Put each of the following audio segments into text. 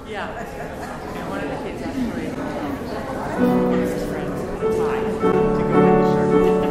Yeah. And one of the kids actually, one of his friends, put a tie to go with the shirt.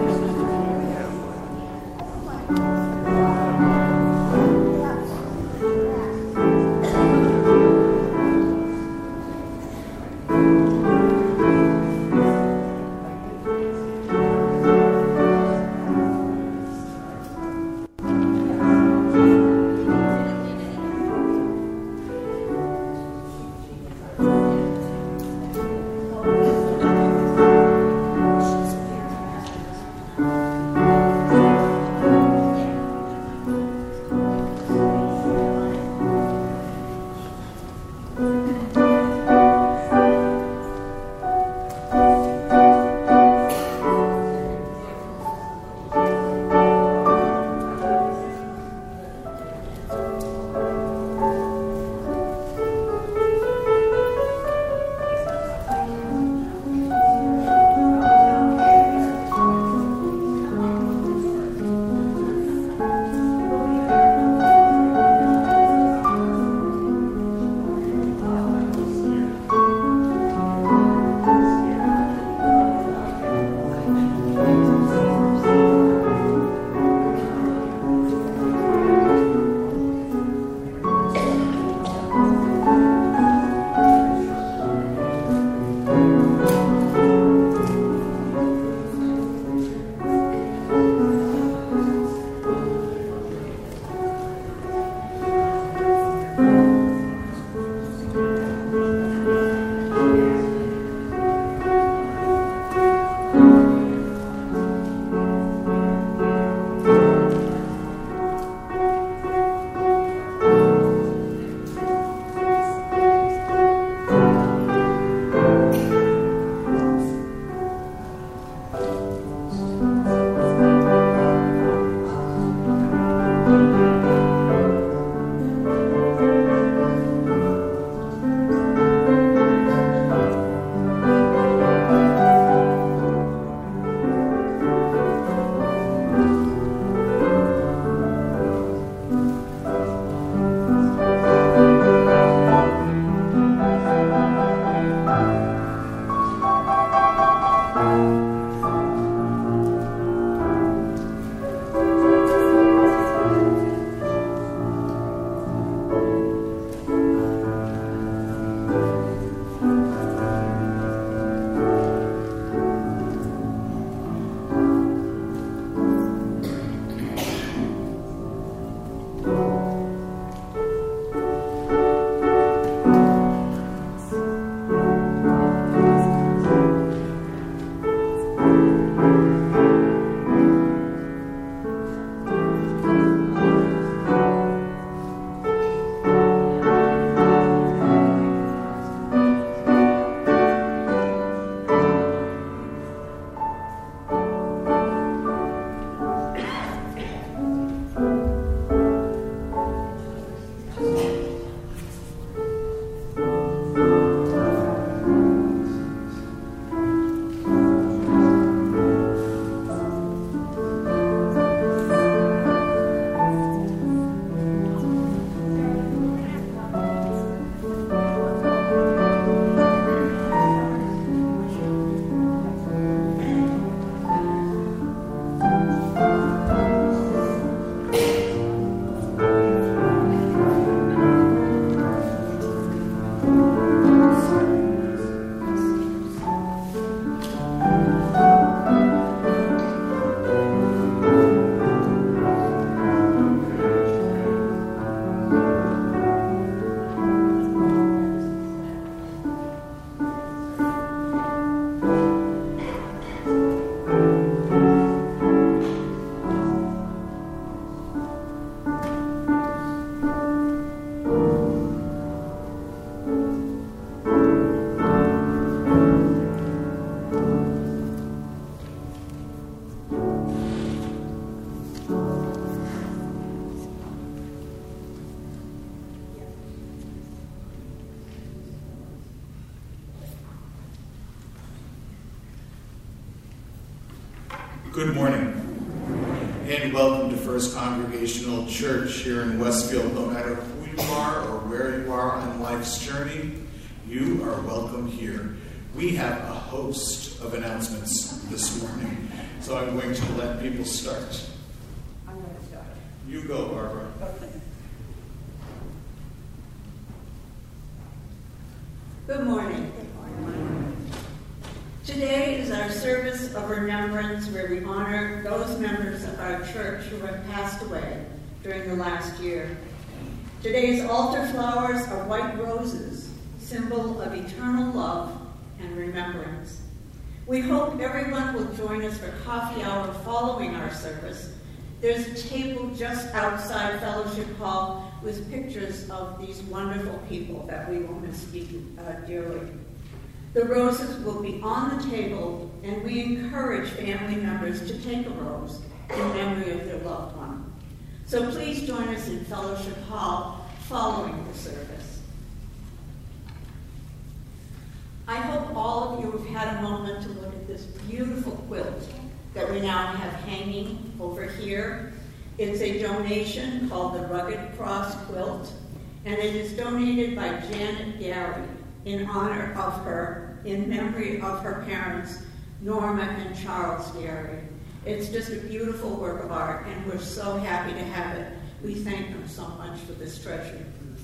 Good morning. and welcome to First Congregational Church here in Westfield. No matter who you are or where you are on life's journey, you are welcome here. We have a host of announcements this morning, so I'm going to let people start. I'm going to start. You go, Barbara. Okay. Good morning. Today is our service of remembrance where we honor those members of our church who have passed away during the last year. Today's altar flowers are white roses, symbol of eternal love and remembrance. We hope everyone will join us for coffee hour following our service. There's a table just outside Fellowship Hall with pictures of these wonderful people that we will miss dearly. The roses will be on the table, and we encourage family members to take a rose in memory of their loved one. So please join us in Fellowship Hall following the service. I hope all of you have had a moment to look at this beautiful quilt that we now have hanging over here. It's a donation called the Rugged Cross Quilt, and it is donated by Janet Gary in honor of her, in memory of her parents, Norma and Charles Gary. It's just a beautiful work of art, and we're so happy to have it. We thank them so much for this treasure.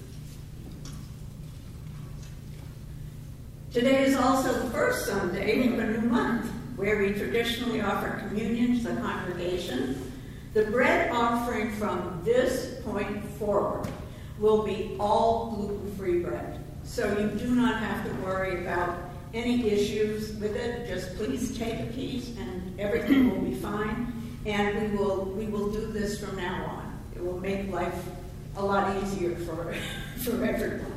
Today is also the first Sunday of a new month, where we traditionally offer communion to the congregation. The bread offering from this point forward will be all gluten-free bread. So you do not have to worry about any issues with it. Just please take a piece and everything will be fine. And we will do this from now on. It will make life a lot easier for everyone.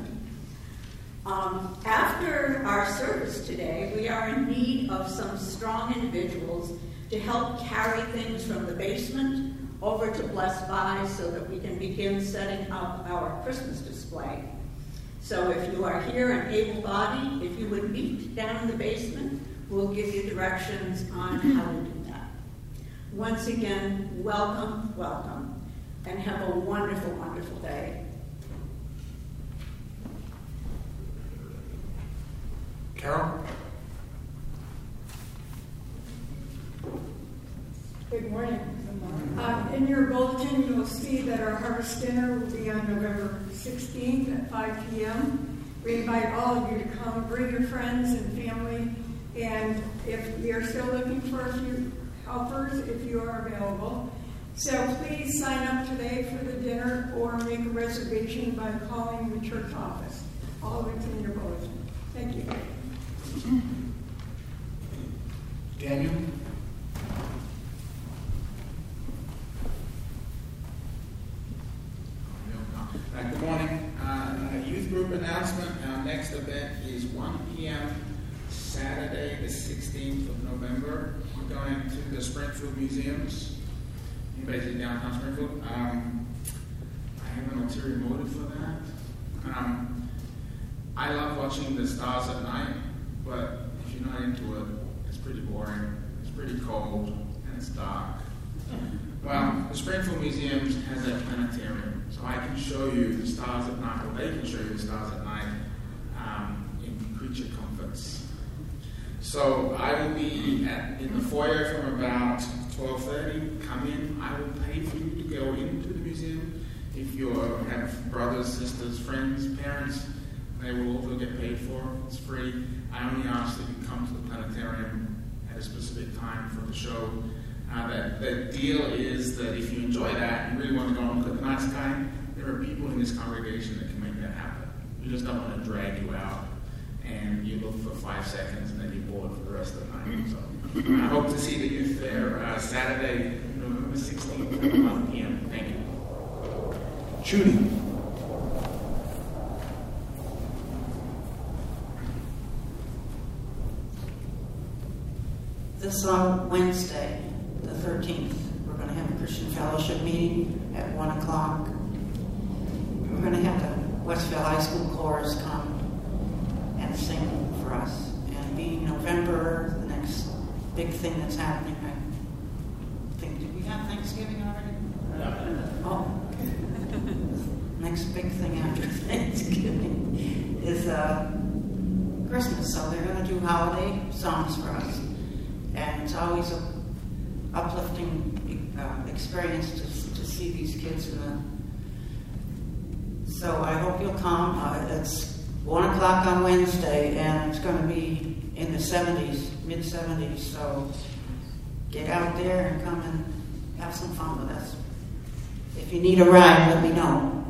After our service today, we are in need of some strong individuals to help carry things from the basement over to Blessed By so that we can begin setting up our Christmas display. So if you are here and able-bodied, if you would meet down in the basement, we'll give you directions on how to do that. Once again, welcome, welcome, and have a wonderful, wonderful day. Carol? Good morning. In your bulletin, you'll see that our harvest dinner will be on November 16th at 5 p.m. We invite all of you to come, bring your friends and family, and if we are still looking for a few helpers, if you are available. So please sign up today for the dinner or make a reservation by calling the church office. All of it's in your bulletin. Thank you. Daniel? Good morning. Youth group announcement. Our next event is 1 p.m. Saturday, the 16th of November. We're going to the Springfield Museums. Anybody's in downtown Springfield? I have an ulterior motive for that. I love watching the stars at night, but if you're not into it, it's pretty boring. It's pretty cold, and it's dark. Well, the Springfield Museums has a planetarium, so I can show you the stars at night, or they can show you the stars at night in creature comforts. So I will be in the foyer from about 12:30. Come in. I will pay for you to go into the museum. If you have brothers, sisters, friends, parents, they will also get paid for. It's free. I only ask that you come to the planetarium at a specific time for the show. The deal is that if you enjoy that and really want to go and look at the night sky, there are people in this congregation that can make that happen. We just don't want to drag you out and you look for 5 seconds and then you're bored for the rest of the night. So I hope to see the youth there Saturday, November 16th at 1 p.m. Thank you. Judy? This Wednesday, the 13th, we're going to have a Christian Fellowship meeting at 1 o'clock. We're going to have the Westfield High School chorus come and sing for us. And being November, the next big thing that's happening, I think, do we have things Thanksgiving already? No. Oh. Next big thing after Thanksgiving is Christmas. So they're going to do holiday songs for us. And it's always an uplifting experience to see these kids. So I hope you'll come. It's 1 o'clock on Wednesday, and it's going to be in the 70s, mid-70s. So get out there and come and have some fun with us. If you need a ride, let me know.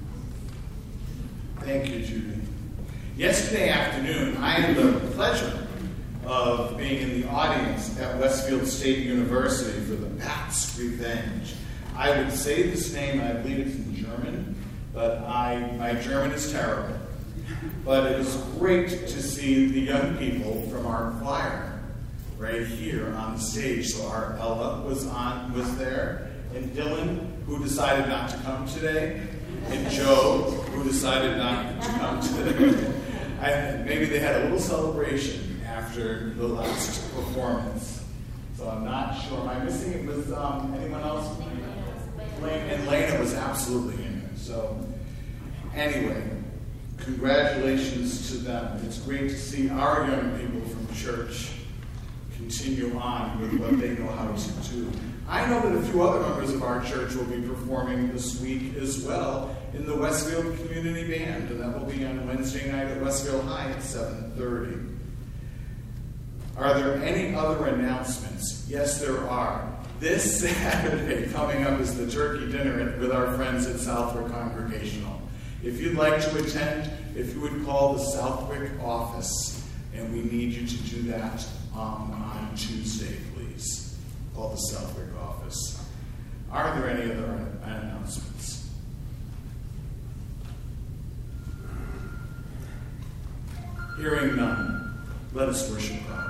Thank you, Judy. Yesterday afternoon, I had the pleasure of being in the audience at Westfield State University for the Pabst Revenge. I would say this name, I believe it's in German, but my German is terrible. But it was great to see the young people from our choir right here on the stage. So our Ella was there, and Dylan, who decided not to come today, and Joe, who decided not to come today. Maybe they had a little celebration after the last performance. So I'm not sure. Am I missing it with anyone else? And Lena was absolutely in it. So anyway, congratulations to them. It's great to see our young people from church continue on with what they know how to do. I know that a few other members of our church will be performing this week as well in the Westfield Community Band, and that will be on Wednesday night at Westfield High at 7:30. Are there any other announcements? Yes, there are. This Saturday coming up is the turkey dinner with our friends at Southwick Congregational. If you'd like to attend, if you would call the Southwick office, and we need you to do that on Tuesday, please. Call the Southwick office. Are there any other announcements? Hearing none, let us worship God.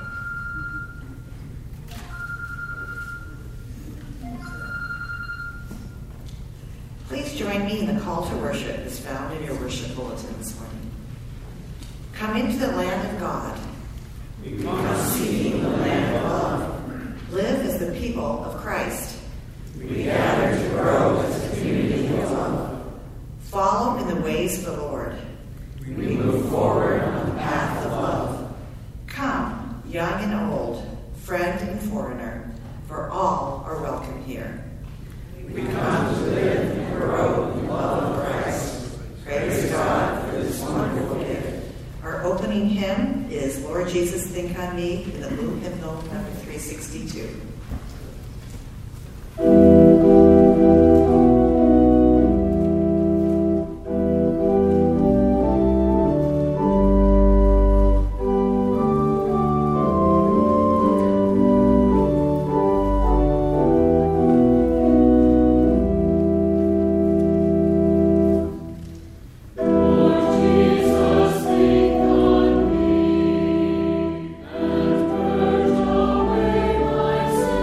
Please join me in the call to worship as found in your worship bulletin this morning. Come into the land of God. We come seeking the land of love. Live as the people of Christ. We gather to grow as a community of love. Follow in the ways of the Lord. We move forward on the path of love. Come, young and old, friend and foreigner, for all are welcome here. We come to live and grow in love of Christ. Praise God for this wonderful gift. Our opening hymn is Lord Jesus, Think on Me, in the Blue Hymnal number 362. Away my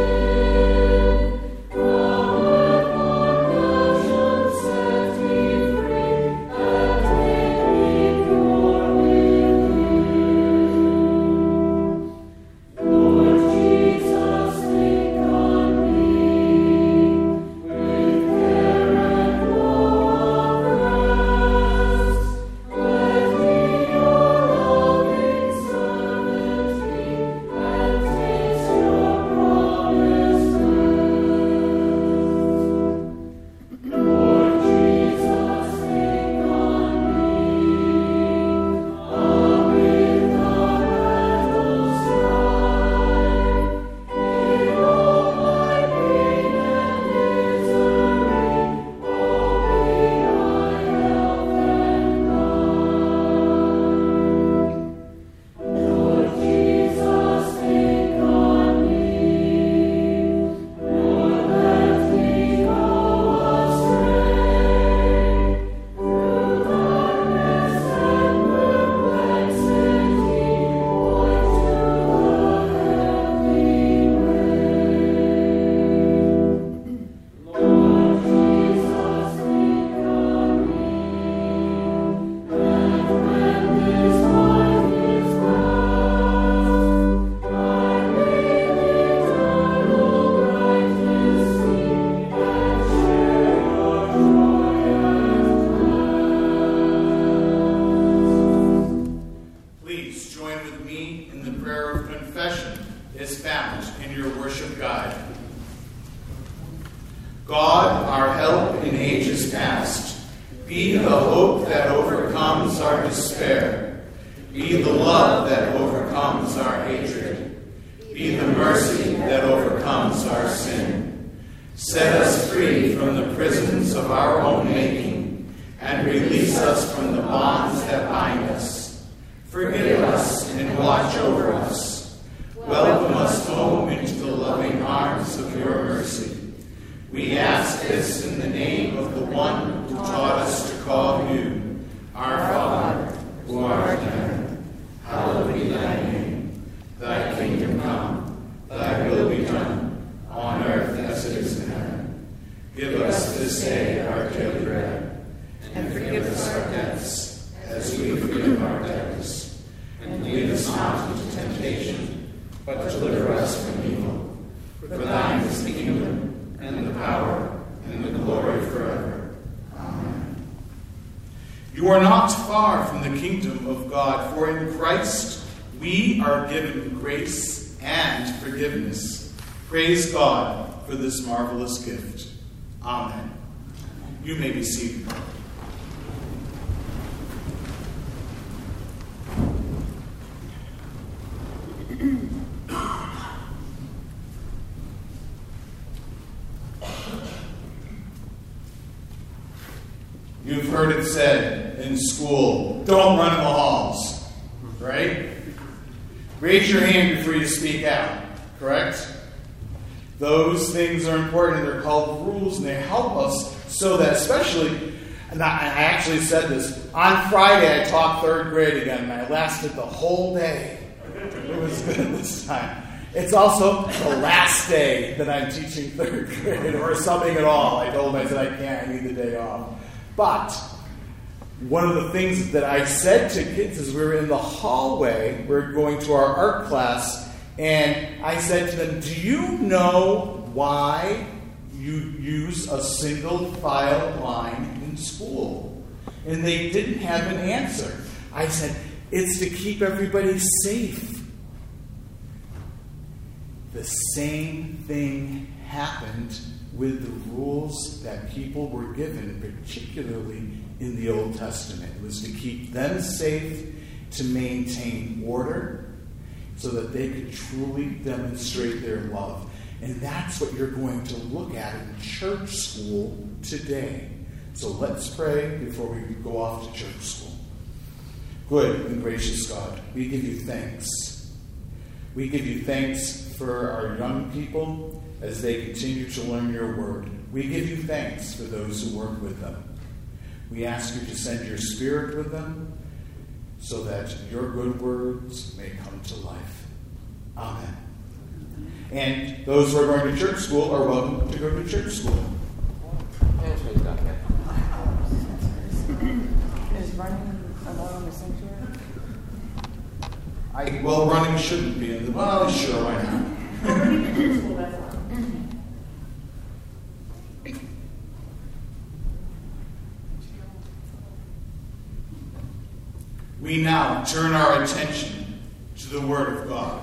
past. Be the hope that overcomes our despair. Be the love that overcomes our hatred. Be the mercy that overcomes our sin. Set us free from the prisons of our own making, and release us from the bonds that bind us. Forgive us and watch over us. Welcome us home into the loving arms of your mercy. We ask this in the name of the one who taught us to call you, our Father, who art in heaven. Hallowed be thy name. Thy kingdom come, thy will be done, on earth as it is in heaven. Give us this day our daily bread, and forgive us our debts, as we forgive our debtors. And lead us not into temptation, but deliver us from evil. For thine is the kingdom, and the power, and the glory forever. Amen. You are not far from the kingdom of God, for in Christ we are given grace and forgiveness. Praise God for this marvelous gift. Amen. You may be seated. You've heard it said in school, don't run in the halls, right? Raise your hand before you speak out, correct? Those things are important. They're called rules, and they help us so that especially, and I actually said this, on Friday I taught third grade again, and I lasted the whole day. It was good this time. It's also the last day that I'm teaching third grade, or something at all. I told them, I said, I can't, I need the day off. But one of the things that I said to kids is we were in the hallway, we were going to our art class, and I said to them, do you know why you use a single file line in school? And they didn't have an answer. I said, it's to keep everybody safe. The same thing happened with the rules that people were given, particularly in the Old Testament. It was to keep them safe, to maintain order, so that they could truly demonstrate their love. And that's what you're going to look at in church school today. So let's pray before we go off to church school. Good and gracious God, we give you thanks. We give you thanks for our young people as they continue to learn your word. We give you thanks for those who work with them. We ask you to send your Spirit with them so that your good words may come to life. Amen. And those who are going to church school are welcome to go to church school. Is running allowed in the sanctuary? Well, running shouldn't be in the... Well, sure, why not? We now turn our attention to the Word of God.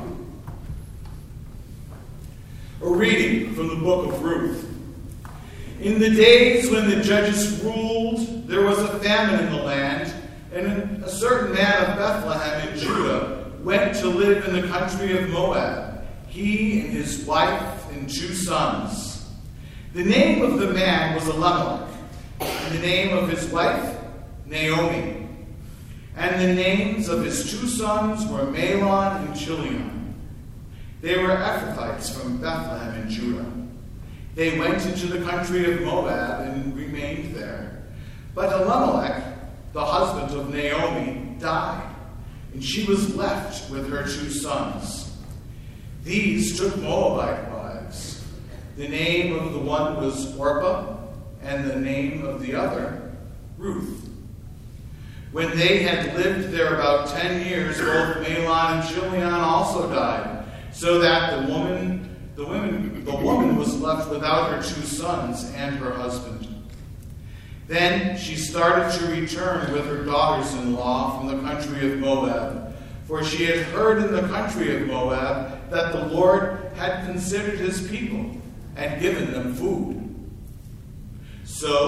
A reading from the book of Ruth. In the days when the judges ruled, there was a famine in the land, and a certain man of Bethlehem in Judah went to live in the country of Moab, he and his wife and 2 sons. The name of the man was Elimelech, and the name of his wife, Naomi. And the names of his 2 sons were Mahlon and Chilion. They were Ephrathites from Bethlehem in Judah. They went into the country of Moab and remained there. But Elimelech, the husband of Naomi, died, and she was left with her 2 sons. These took Moabite wives. The name of the one was Orpah, and the name of the other, Ruth. When they had lived there about 10 years, both Mahlon and Chilion also died, so that the woman was left without her 2 sons and her husband. Then she started to return with her daughters-in-law from the country of Moab, for she had heard in the country of Moab that the Lord had considered his people and given them food. So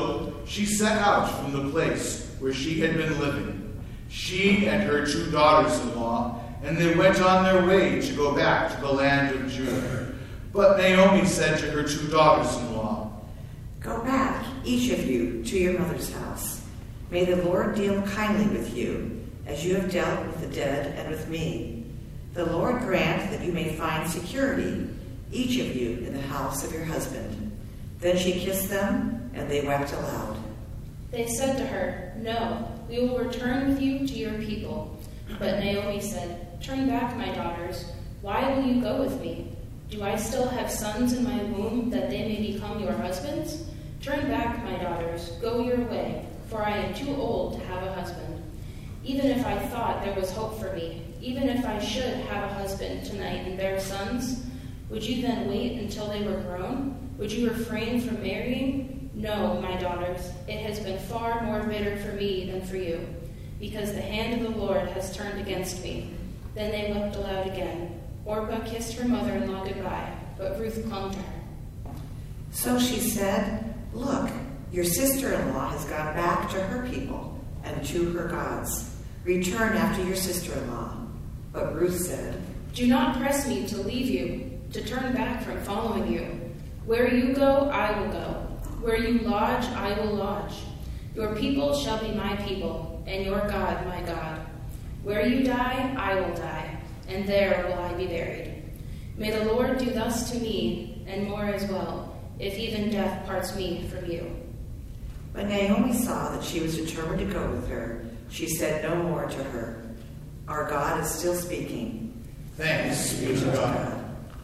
she set out from the place where she had been living, she and her 2 daughters-in-law, and they went on their way to go back to the land of Judah. But Naomi said to her 2 daughters-in-law, "Go back, each of you, to your mother's house. May the Lord deal kindly with you, as you have dealt with the dead and with me. The Lord grant that you may find security, each of you, in the house of your husband." Then she kissed them, and they wept aloud. They said to her, "No, we will return with you to your people." But Naomi said, "Turn back, my daughters. Why will you go with me? Do I still have sons in my womb that they may become your husbands? Turn back, my daughters. Go your way, for I am too old to have a husband. Even if I thought there was hope for me, even if I should have a husband tonight and bear sons, would you then wait until they were grown? Would you refrain from marrying? No, my daughters, it has been far more bitter for me than for you, because the hand of the Lord has turned against me." Then they wept aloud again. Orpah kissed her mother-in-law goodbye, but Ruth clung to her. So she said, "Look, your sister-in-law has gone back to her people and to her gods. Return after your sister-in-law." But Ruth said, "Do not press me to leave you, to turn back from following you. Where you go, I will go. Where you lodge, I will lodge. Your people shall be my people, and your God my God. Where you die, I will die, and there will I be buried. May the Lord do thus to me, and more as well, if even death parts me from you." When Naomi saw that she was determined to go with her, she said no more to her. Our God is still speaking. Thanks be to God.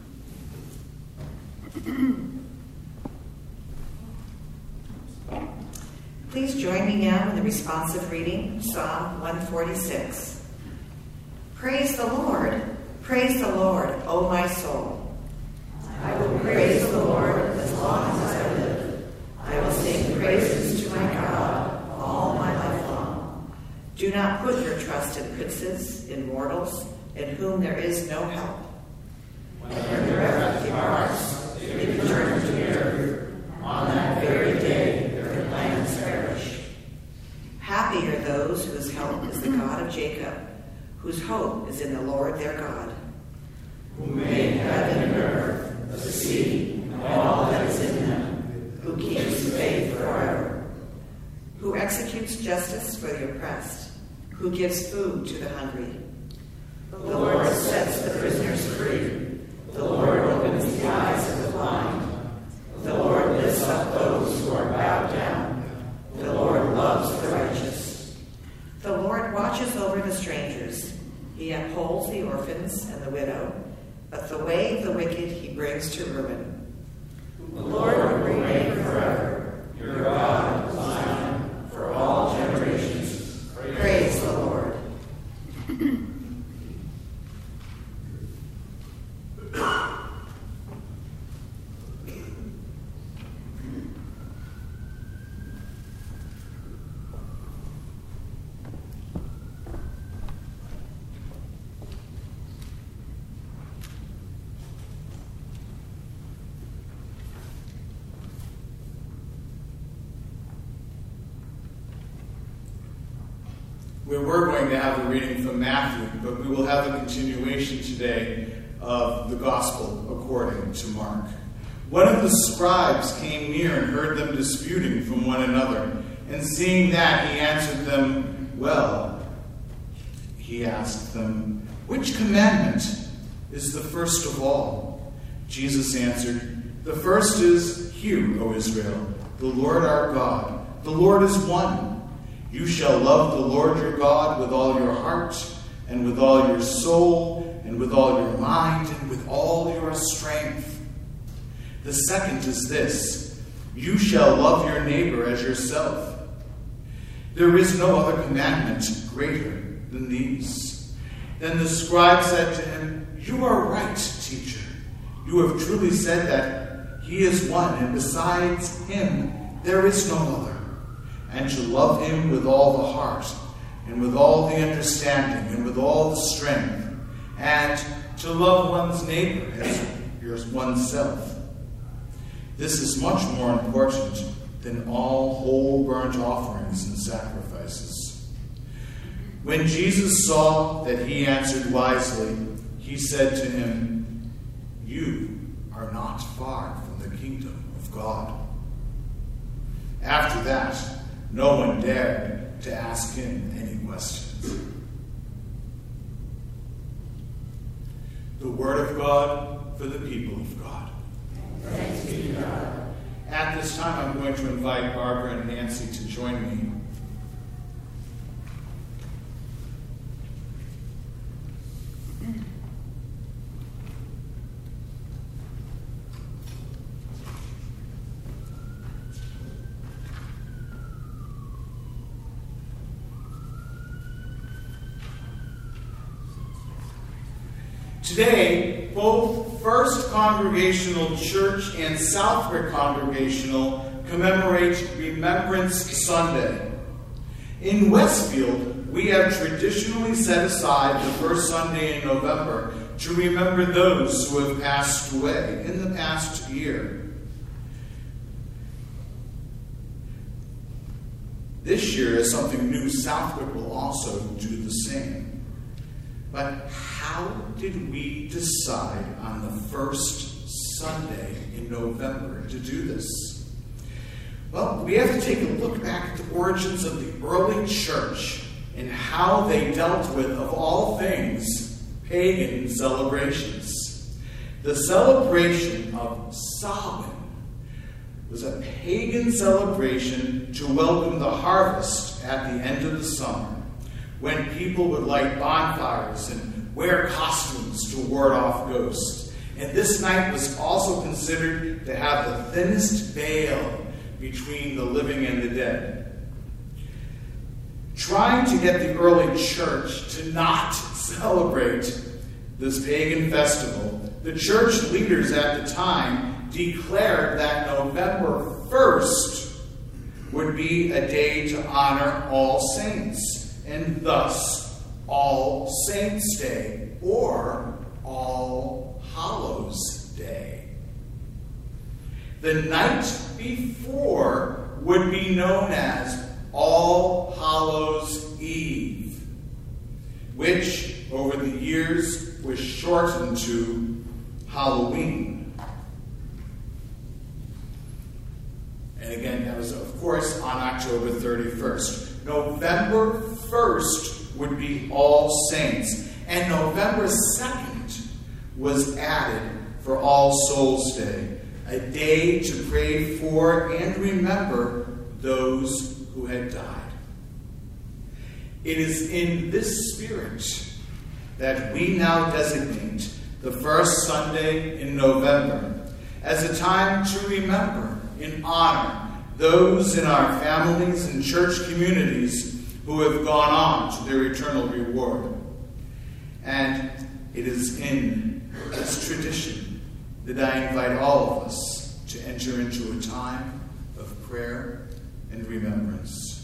Please join me now in the responsive reading, Psalm 146. Praise the Lord, O my soul. I will praise the Lord as long as I live. I will sing praises to my God all my life long. Do not put your trust in princes, in mortals, in whom there is no help. When their breath departs, they return to the earth. On that very day, their plans perish. Happy are those whose help is the God of Jacob, whose hope is in the Lord their God. Who made heaven and earth, the sea, and all that is in them, who keeps faith forever, who executes justice for the oppressed, who gives food to the hungry. The Lord sets the prisoners free. The Lord opens the eyes of the blind. The Lord lifts up those who are bowed down. The Lord loves the righteous. The Lord watches over the strangers. He upholds the orphans and the widow, but the way of the wicked he brings to ruin. The Lord will reign forever. Your God, Zion, for all generations. Praise the Lord. We were going to have a reading from Matthew, but we will have a continuation today of the Gospel according to Mark. One of the scribes came near and heard them disputing from one another, and seeing that, he answered them, "Well," he asked them, "which commandment is the first of all?" Jesus answered, "The first is, Hear, O Israel, the Lord our God, the Lord is one. You shall love the Lord your God with all your heart, and with all your soul, and with all your mind, and with all your strength. The second is this, you shall love your neighbor as yourself. There is no other commandment greater than these." Then the scribe said to him, "You are right, teacher. You have truly said that he is one, and besides him there is no other. And to love him with all the heart, and with all the understanding, and with all the strength, and to love one's neighbor as oneself. This is much more important than all whole burnt offerings and sacrifices. When Jesus saw that he answered wisely, he said to him, "You are not far from the kingdom of God." After that, no one dared to ask him any questions. The word of God for the people of God. Thanks be to God. At this time, I'm going to invite Barbara and Nancy to join me. Today, both First Congregational Church and Southwick Congregational commemorate Remembrance Sunday. In Westfield, we have traditionally set aside the first Sunday in November to remember those who have passed away in the past year. This year, as something new, Southwick will also do the same. But how did we decide on the first Sunday in November to do this? Well, we have to take a look back at the origins of the early church and how they dealt with, of all things, pagan celebrations. The celebration of Samhain was a pagan celebration to welcome the harvest at the end of the summer, when people would light bonfires and wear costumes to ward off ghosts. And this night was also considered to have the thinnest veil between the living and the dead. Trying to get the early church to not celebrate this pagan festival, the church leaders at the time declared that November 1st would be a day to honor All Saints, and thus All Saints' Day, or All Hallows' Day. The night before would be known as All Hallows' Eve, which over the years was shortened to Halloween. And again, that was, of course, on October 31st. November 1st would be All Saints, and November 2nd was added for All Souls' Day, a day to pray for and remember those who had died. It is in this spirit that we now designate the first Sunday in November as a time to remember and honor those in our families and church communities who have gone on to their eternal reward. And it is in this tradition that I invite all of us to enter into a time of prayer and remembrance.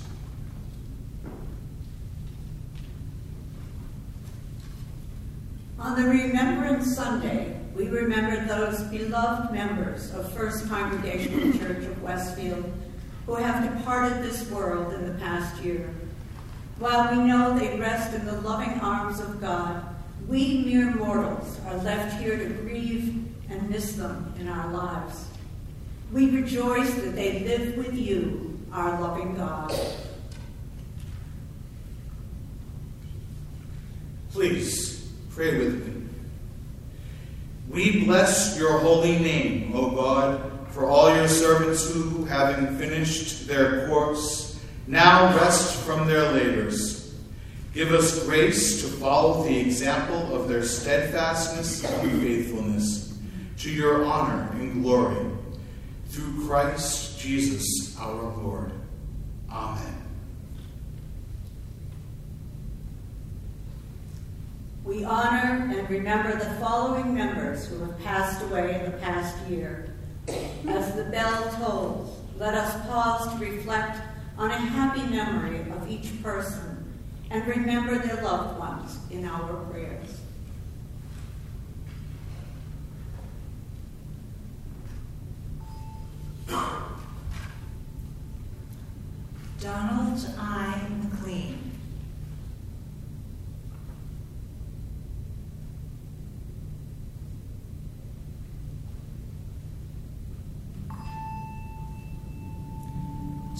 On the Remembrance Sunday, we remember those beloved members of First Congregational Church of Westfield who have departed this world in the past year. While we know they rest in the loving arms of God, we mere mortals are left here to grieve and miss them in our lives. We rejoice that they live with you, our loving God. Please pray with me. We bless your holy name, O God, for all your servants who, having finished their course, now rest from their labors. Give us grace to follow the example of their steadfastness and faithfulness, to your honor and glory, through Christ Jesus our Lord. Amen. We honor and remember the following members who have passed away in the past year. As the bell tolls, let us pause to reflect on a happy memory of each person and remember their loved ones in our prayers.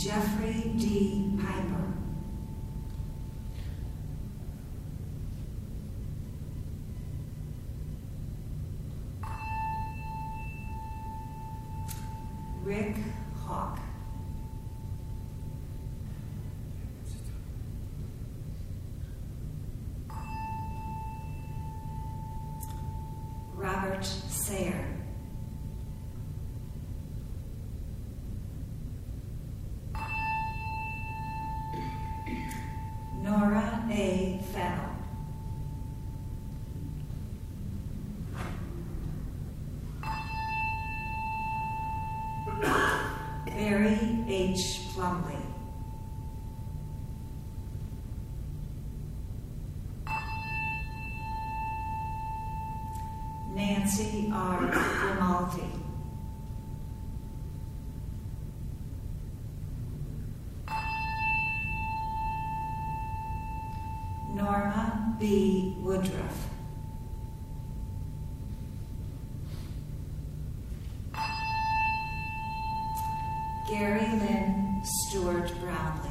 Jeffrey D. Piper. Rick Hawk. Robert Sayer. Nora A. Fennell. Barry H. Plumley. Nancy R. Grimaldi. Norma B. Woodruff. Gary Lynn Stewart Brownlee.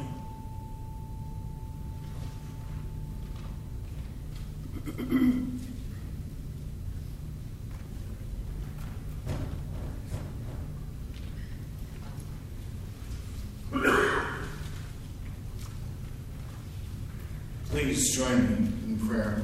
Please join me in prayer.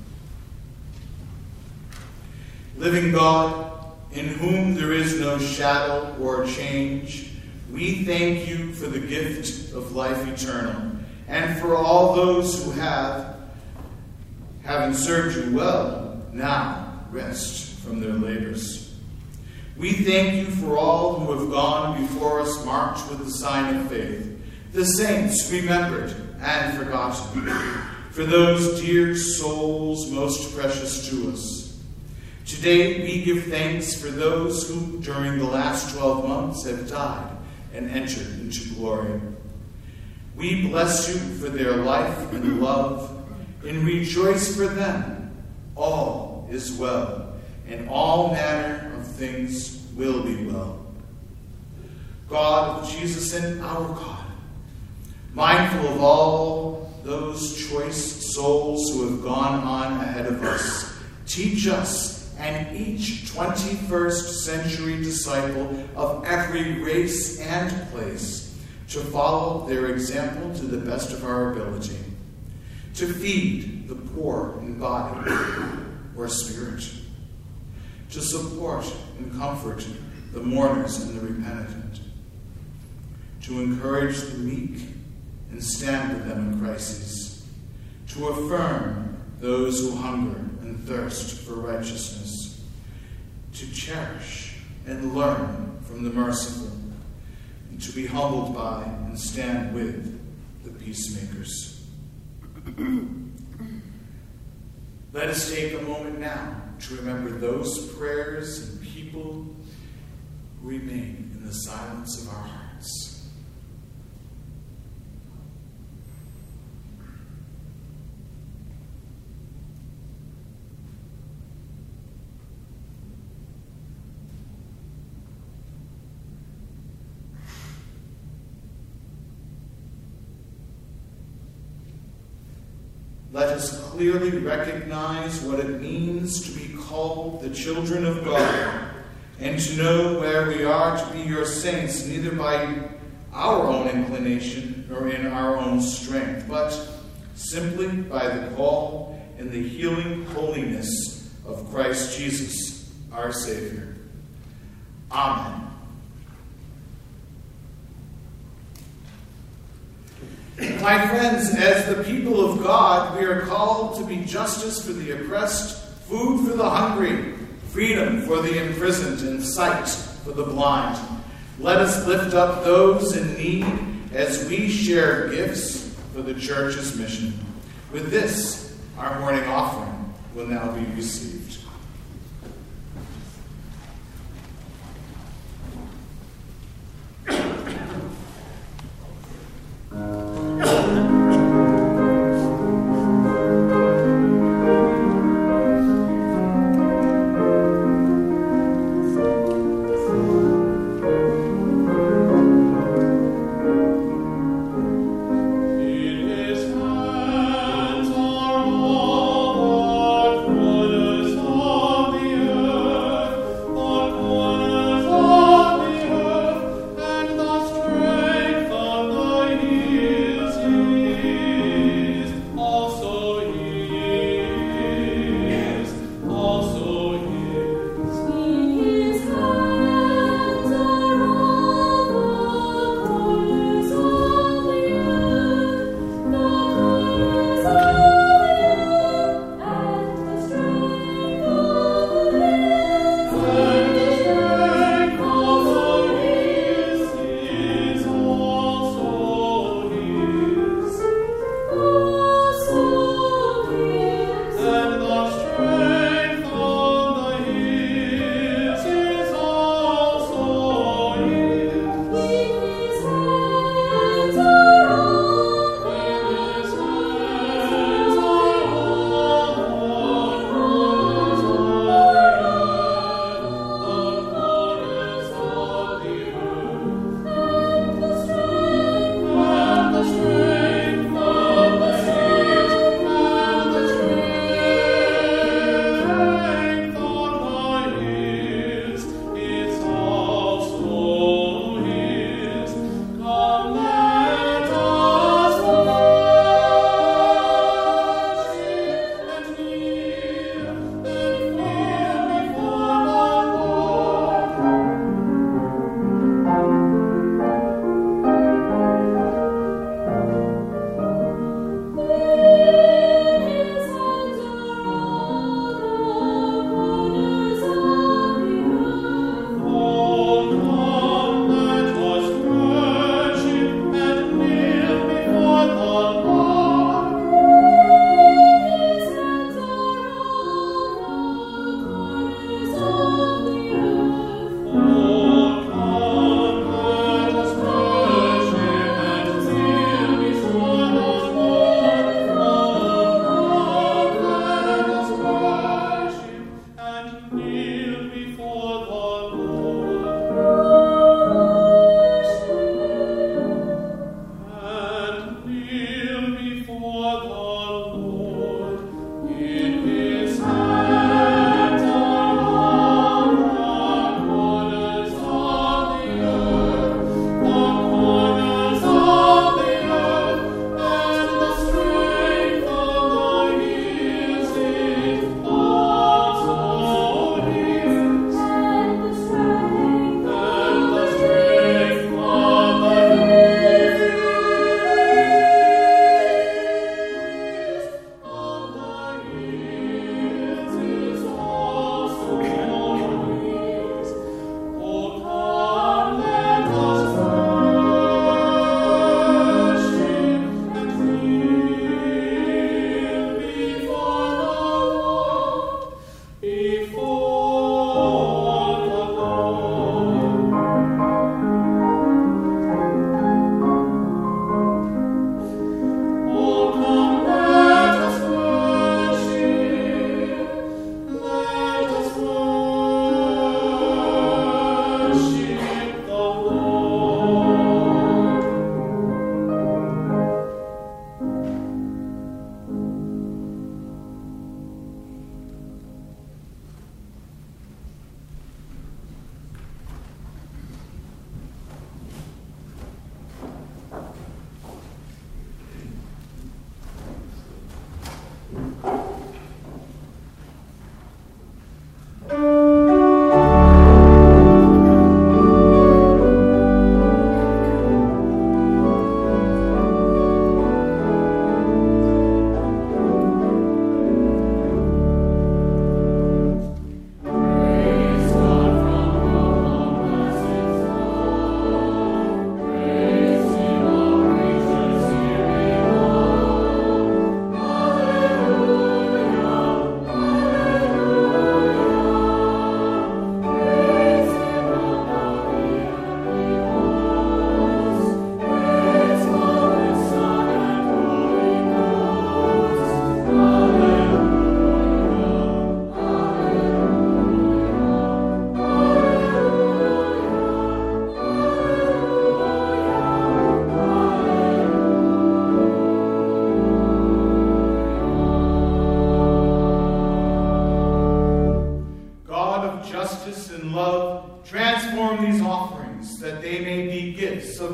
Living God, in whom there is no shadow or change, we thank you for the gift of life eternal, and for all those who have, having served you well, now rest from their labors. We thank you for all who have gone before us marked with the sign of faith, the saints remembered and forgotten, for those dear souls most precious to us. Today we give thanks for those who, during the last 12 months, have died and entered into glory. We bless you for their life and love, and rejoice for them. All is well, and all manner of things will be well. God of Jesus and our God, mindful of all those choice souls who have gone on ahead of us, teach us and each 21st century disciple of every race and place to follow their example to the best of our ability, to feed the poor in body or spirit, to support and comfort the mourners and the repentant, to encourage the meek and stand with them in crises, to affirm those who hunger and thirst for righteousness, to cherish and learn from the merciful, and to be humbled by and stand with the peacemakers. Let us take a moment now to remember those prayers and people who remain in the silence of our hearts. Let us clearly recognize what it means to be called the children of God, and to know where we are to be your saints, neither by our own inclination nor in our own strength, but simply by the call and the healing holiness of Christ Jesus, our Savior. Amen. My friends, as the people of God, we are called to be justice for the oppressed, food for the hungry, freedom for the imprisoned, and sight for the blind. Let us lift up those in need as we share gifts for the church's mission. With this, our morning offering will now be received.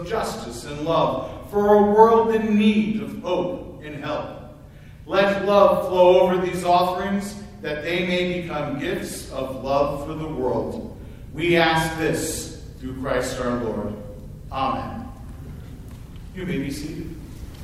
of justice and love for a world in need of hope and help. Let love flow over these offerings, that they may become gifts of love for the world. We ask this through Christ our Lord. Amen. You may be seated.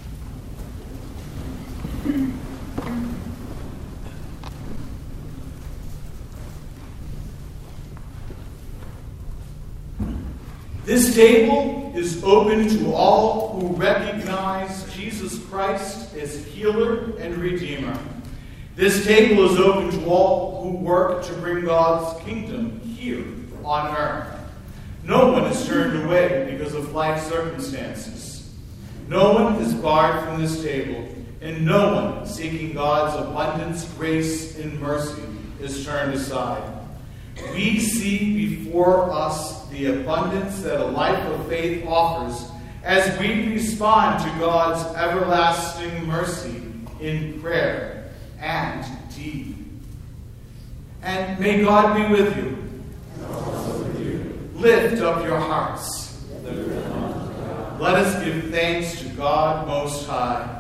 This table is open to all who recognize Jesus Christ as healer and redeemer. This table is open to all who work to bring God's kingdom here on earth. No one is turned away because of life circumstances. No one is barred from this table, and no one seeking God's abundance, grace, and mercy is turned aside. We see before us the abundance that a life of faith offers as we respond to God's everlasting mercy in prayer and deed. And may God be with you. And also with you. Lift up your hearts. Let us give thanks to God Most High.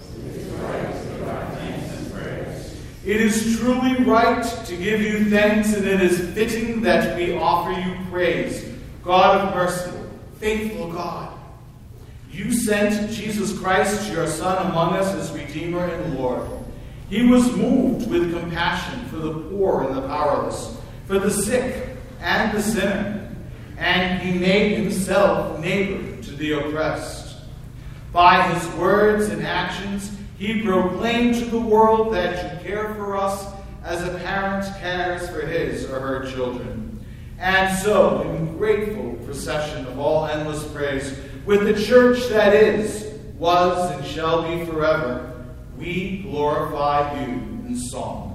It is truly right to give you thanks, and it is fitting that we offer you praise, God of mercy, faithful God. You sent Jesus Christ, your Son, among us as Redeemer and Lord. He was moved with compassion for the poor and the powerless, for the sick and the sinner, and he made himself neighbor to the oppressed. By his words and actions, he proclaimed to the world that you care for us as a parent cares for his or her children. And so, in grateful procession of all endless praise, with the church that is, was, and shall be forever, we glorify you in song.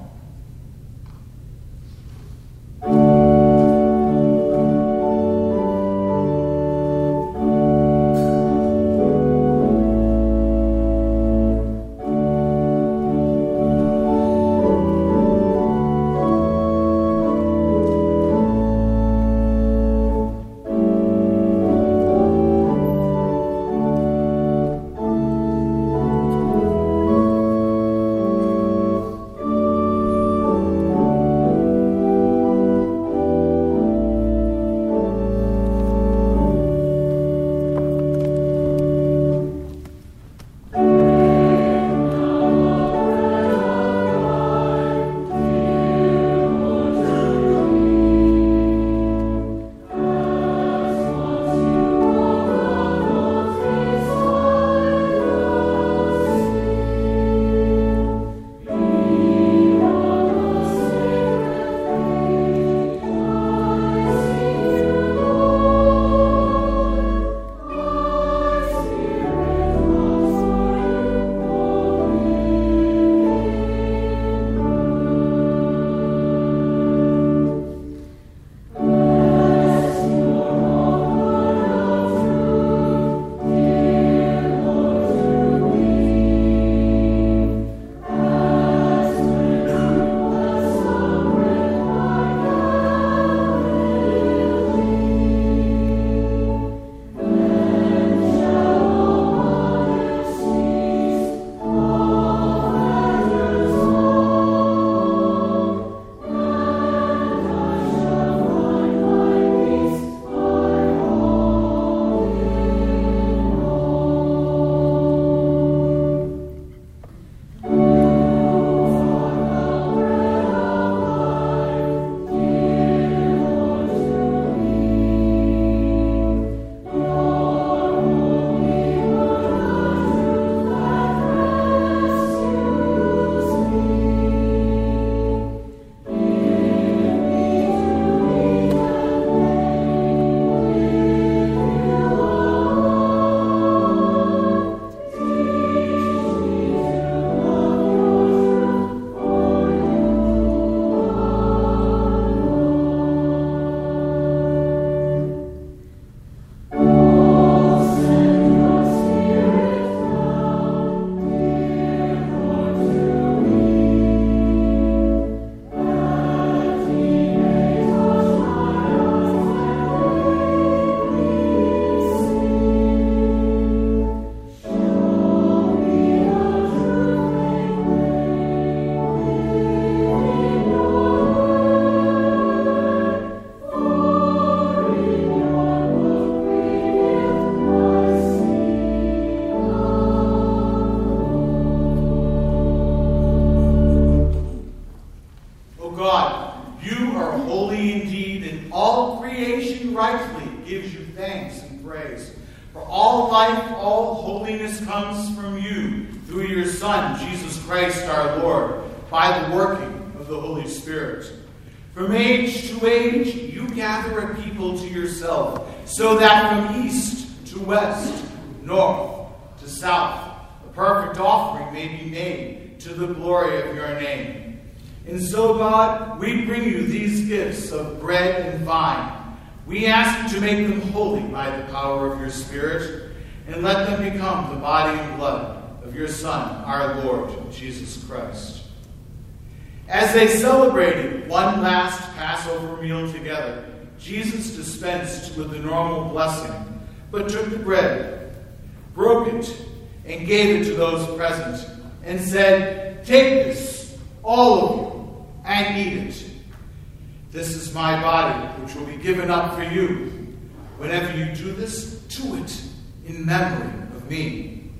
gives you thanks and praise. For all life, all holiness comes from you through your Son, Jesus Christ our Lord, by the working of the Holy Spirit. From age to age, you gather a people to yourself, so that from east to west, north to south, a perfect offering may be made to the glory of your name. And so, God, we bring you these gifts of bread and wine. We ask you to make them holy by the power of your Spirit, and let them become the body and blood of your Son, our Lord, Jesus Christ. As they celebrated one last Passover meal together, Jesus dispensed with the normal blessing, but took the bread, broke it, and gave it to those present, and said, "Take this, all of you, and eat it. This is my body, which will be given up for you. Whenever you do this, do it in memory of me."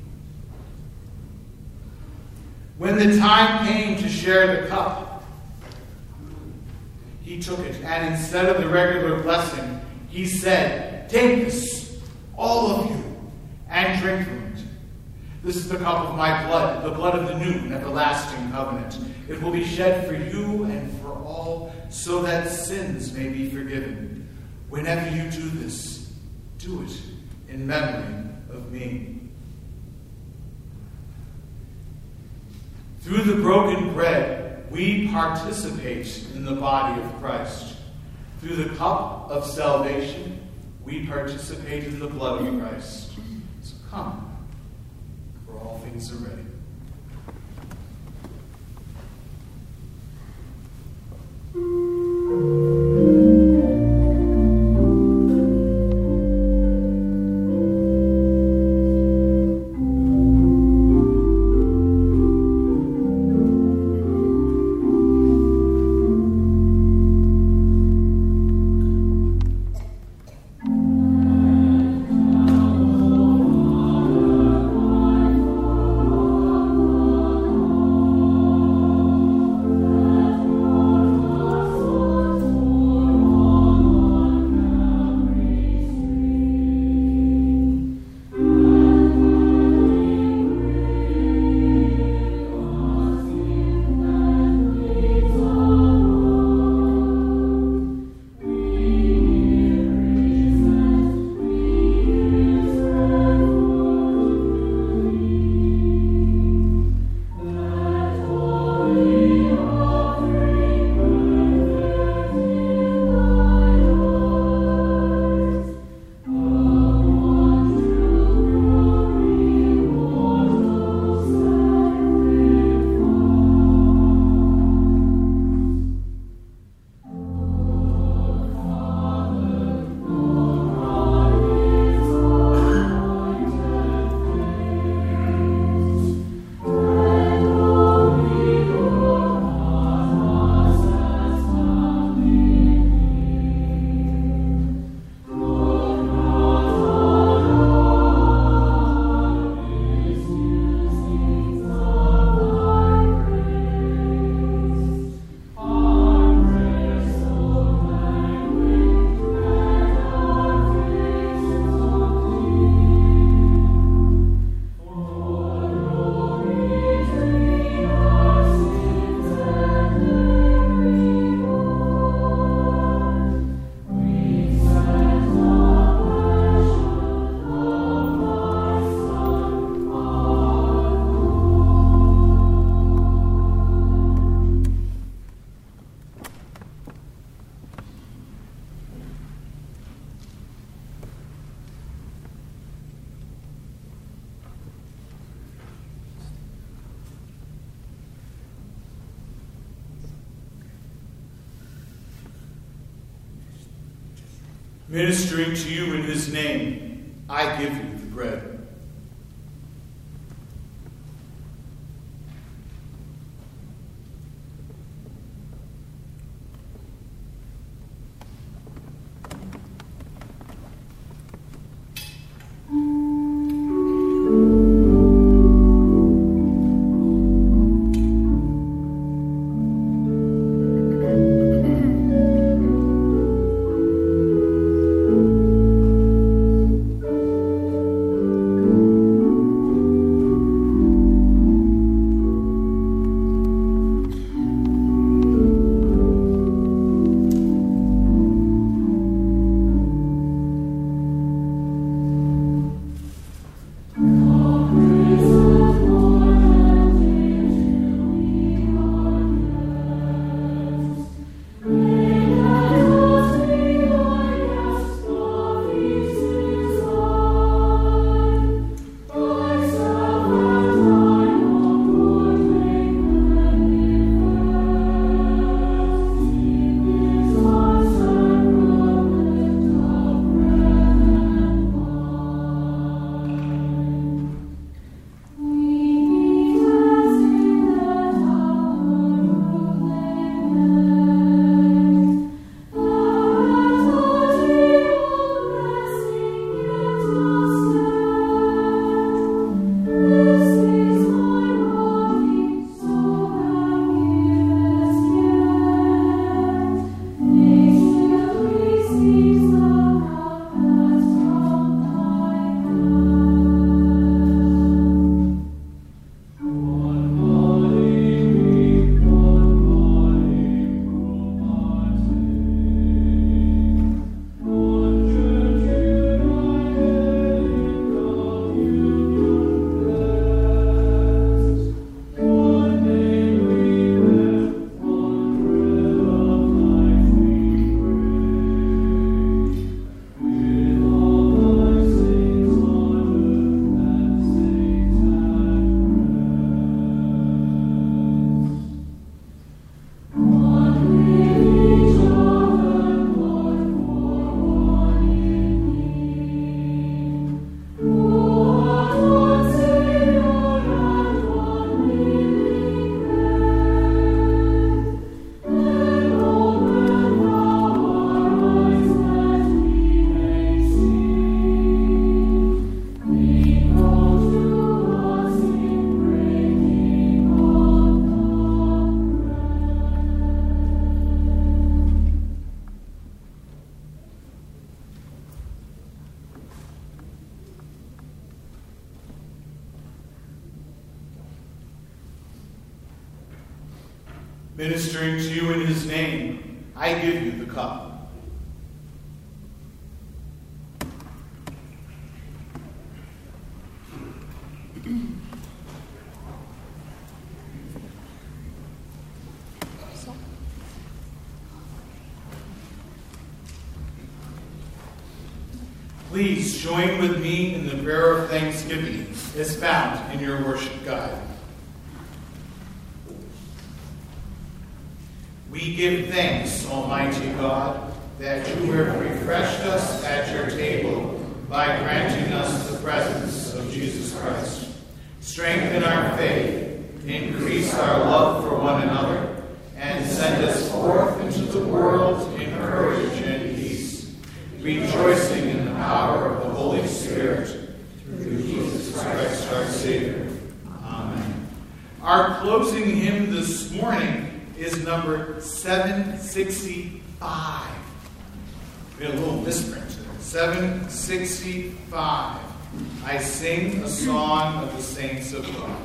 When the time came to share the cup, he took it, and instead of the regular blessing, he said, "Take this, all of you, and drink from it. This is the cup of my blood, the blood of the new and everlasting covenant. It will be shed for you and for all, so that sins may be forgiven. Whenever you do this, do it in memory of me." Through the broken bread, we participate in the body of Christ. Through the cup of salvation, we participate in the blood of Christ. So come, for all things are ready. Ministering to you in his name, I give you the bread. Ministering to you in his name, I give you the cup. Please join with me in the prayer of thanksgiving as found in your worship guide. We give thanks, Almighty God, that you have refreshed us at your table by granting us the presence of Jesus Christ. Strengthen our faith, increase our love for one another, and send us forth into the world in courage and peace, rejoicing in the power of the Holy Spirit, through Jesus Christ our Savior. Amen. Our closing hymn this morning is number 765. We had a little misprint. 765. I sing a song of the saints of God.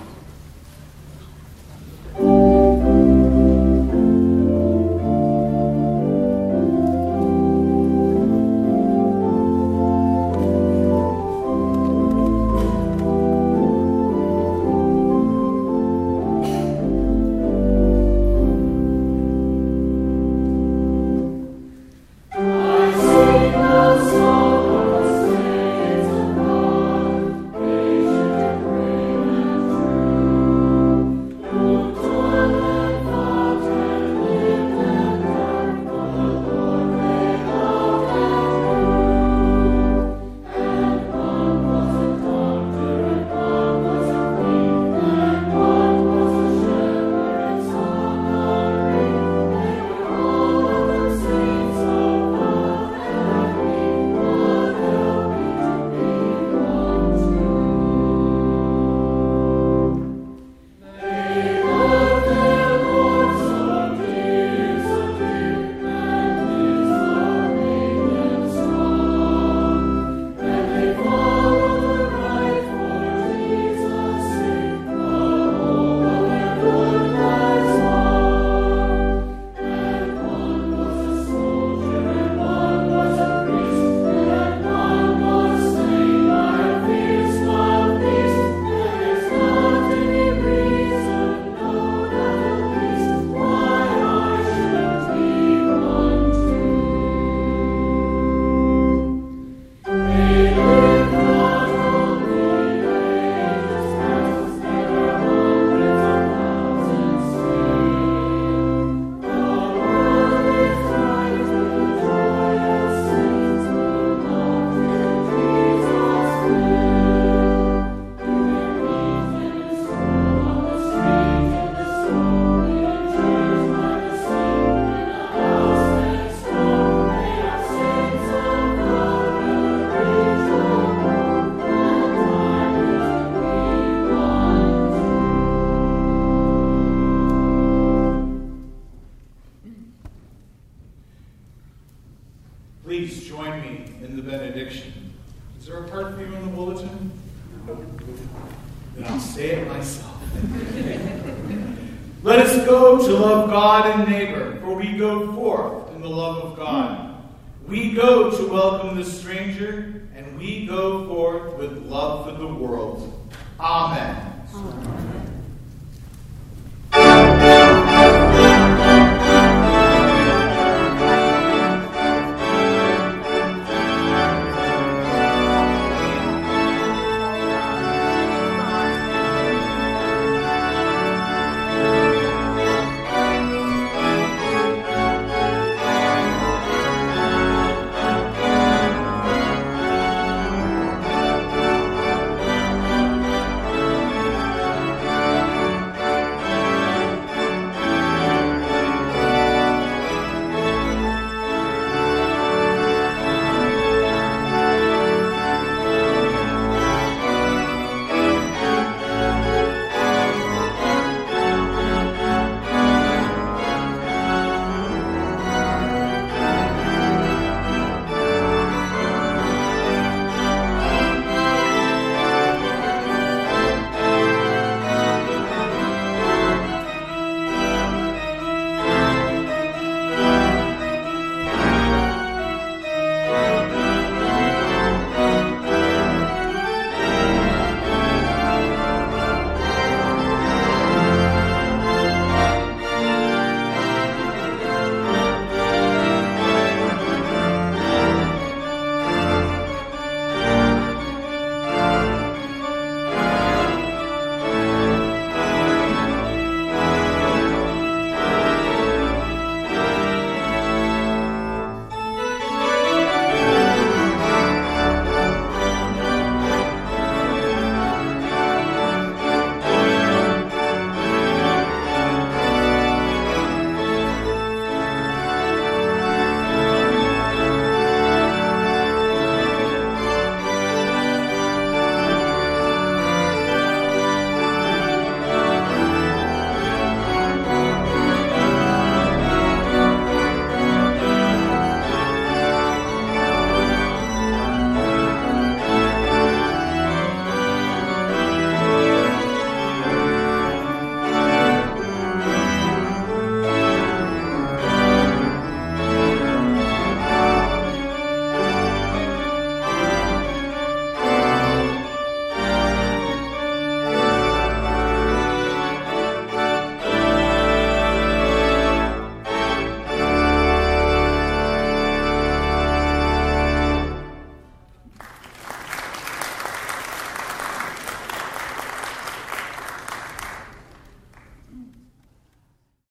Please join me in the benediction. Is there a part for you in the bulletin? Then I'll say it myself. Let us go to love God and neighbor, for we go forth in the love of God. We go to welcome the stranger, and we go forth with love for the world. Amen.